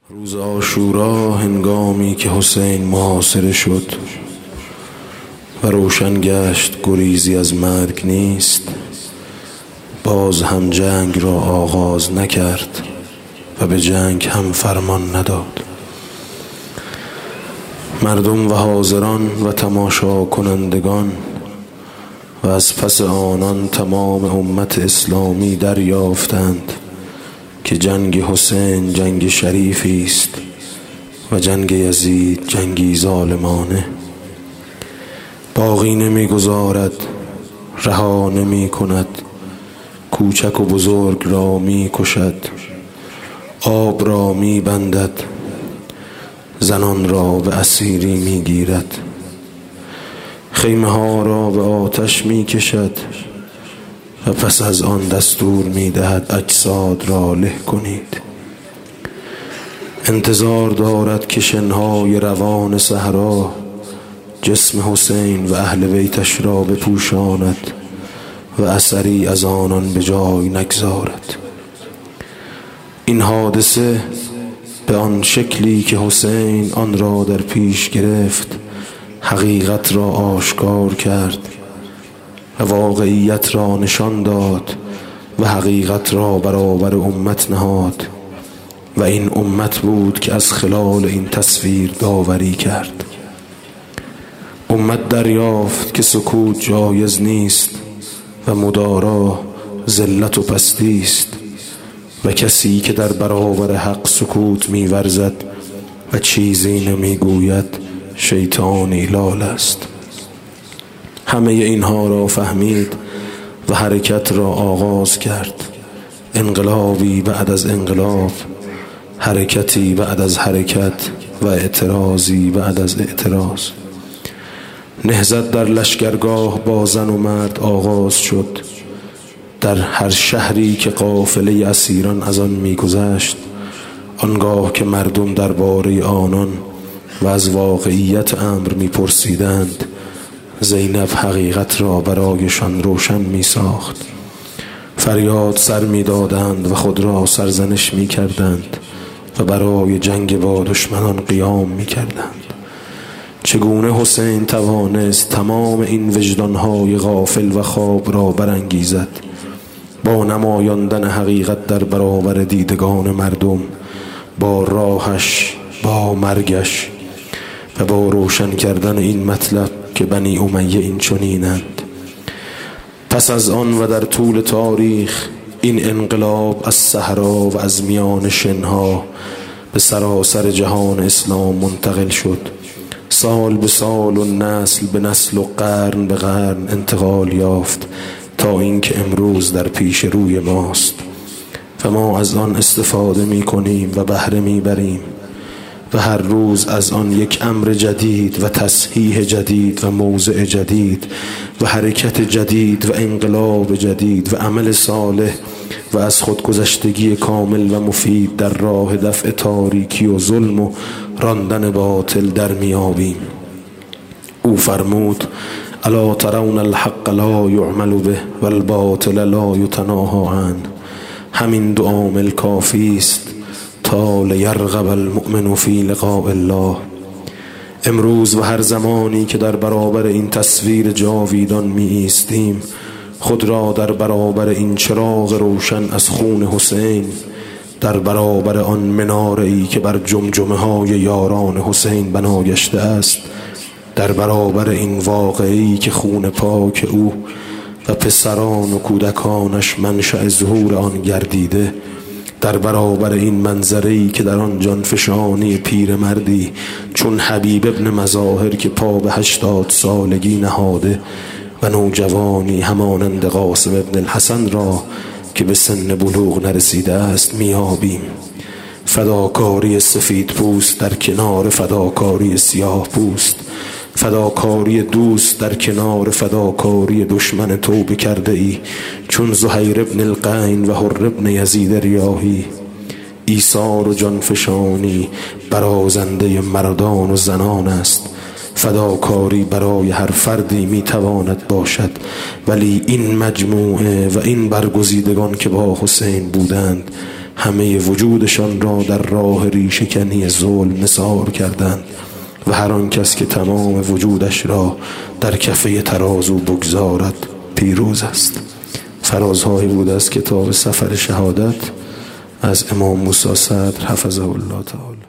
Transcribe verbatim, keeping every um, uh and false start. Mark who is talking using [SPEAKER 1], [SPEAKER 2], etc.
[SPEAKER 1] روز عاشورا هنگامی که حسین محاصره شد و روشن گشت گریزی از مرگ نیست، باز هم جنگ را آغاز نکرد و به جنگ هم فرمان نداد. مردم و حاضران و تماشا کنندگان و از پس آنان تمام امت اسلامی دریافتند که جنگ حسین جنگ شریفی است و جنگ یزید جنگی ظالمانه. باقی نمی گذارد، رها نمی کند، کوچک و بزرگ را می کشد، آب را می بندد، زنان را به اسیری می گیرد، خیمه ها را به آتش می کشد و پس از آن دستور می دهد اجساد را له کنید. انتظار دارد که شنهای روان صحرا جسم حسین و اهل بیتش را بپوشاند و اثری از آنان به جای نگذارد. این حادثه به آن شکلی که حسین آن را در پیش گرفت حقیقت را آشکار کرد و واقعیت را نشان داد و حقیقت را برابر امت نهاد و این امت بود که از خلال این تصویر داوری کرد. امت دریافت که سکوت جایز نیست و مدارا ذلت و پستی است و کسی که در برابر حق سکوت می‌ورزد و چیزی نمی‌گوید شیطانی لال است. همه اینها را فهمید و حرکت را آغاز کرد. انقلابی بعد از انقلاب، حرکتی بعد از حرکت و اعتراضی بعد از اعتراض. نهضت در لشکرگاه با زن و مرد آغاز شد. در هر شهری که قافله اسیران از آن می‌گذشت، آنگاه که مردم درباره آنان و از واقعیت امر می‌پرسیدند، زینب حقیقت را برایشان روشن می ساخت. فریاد سر می دادند و خود را سرزنش می کردند و برای جنگ با دشمنان قیام می کردند. چگونه حسین توانست تمام این وجدانهای غافل و خواب را برانگیزد با نمایاندن حقیقت در برابر دیدگان مردم، با راهش، با مرگش و با روشن کردن این مطلب که بنی امیه این چنینند. پس از آن و در طول تاریخ این انقلاب از صحرا و از میان شنها به سراسر جهان اسلام منتقل شد. سال به سال و نسل به نسل و قرن به قرن انتقال یافت تا اینکه امروز در پیش روی ماست و ما از آن استفاده می کنیم و بهره می بریم و هر روز از آن یک امر جدید و تصحیح جدید و موضع جدید و حرکت جدید و انقلاب جدید و عمل صالح و از خودگذشتگی کامل و مفید در راه دفع تاریکی و ظلم و راندن باطل در میابیم. او فرمود: الا ترون الحق لا یعمل به و الباطل لا یتناهی عنه. همین دو عامل کافی است تا لیرغب المؤمن فی لقاء الله. امروز و هر زمانی که در برابر این تصویر جاویدان می ایستیم، خود را در برابر این چراغ روشن از خون حسین، در برابر آن مناره‌ای که بر جمجمه های یاران حسین بنا گشته است، در برابر این واقعی که خون پاک او و پسران و کودکانش منشأ ظهور آن گردیده، در برابر این منظره‌ای که در آن جانفشانی پیرمردی چون حبیب ابن مظاهر که پا به هشتاد سالگی نهاده و نوجوانی همانند قاسم ابن الحسن را که به سن بلوغ نرسیده است میابیم. فداکاری سفید پوست در کنار فداکاری سیاه پوست، فداکاری دوست در کنار فداکاری دشمن توبه کرده ای چون زهیر ابن القین و حر ابن یزید ریاحی. ایثار و جانفشانی برازنده مردان و زنان است. فداکاری برای هر فردی میتواند باشد، ولی این مجموعه و این برگزیدگان که با حسین بودند همه وجودشان را در راه ریشه‌کنی ظلم نثار کردند و هر آن کس که تمام وجودش را در کفه ترازو بگذارد پیروز است. فرازهایی بود از کتاب سفر شهادت از امام موسی صدر حفظه الله تعالی.